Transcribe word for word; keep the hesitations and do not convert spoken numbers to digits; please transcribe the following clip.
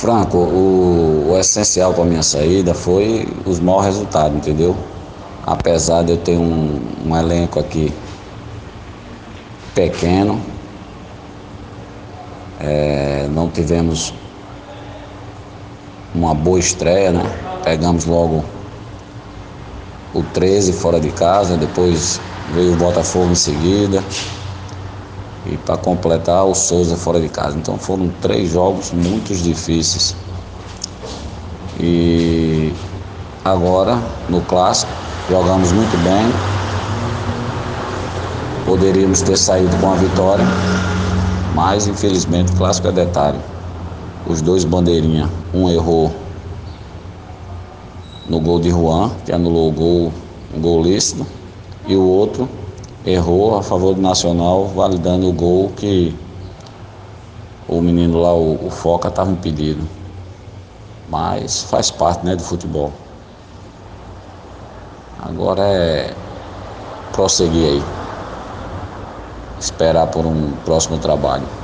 Franco, o, o essencial para minha saída foi os maus resultados, entendeu? Apesar de eu ter um, um elenco aqui pequeno, é, não tivemos uma boa estreia, né? Pegamos logo o treze fora de casa, depois veio o Botafogo em seguida e para completar o Souza fora de casa. Então foram três jogos muito difíceis. E agora no clássico jogamos muito bem, poderíamos ter saído com a vitória, mas infelizmente o clássico é detalhe. Os dois bandeirinha, um errou no gol de Juan, que anulou o gol, um gol lícito, e o outro errou a favor do Nacional, validando o gol que o menino lá, o, o Foca, estava impedido. Mas faz parte, né, do futebol. Agora é prosseguir aí, esperar por um próximo trabalho.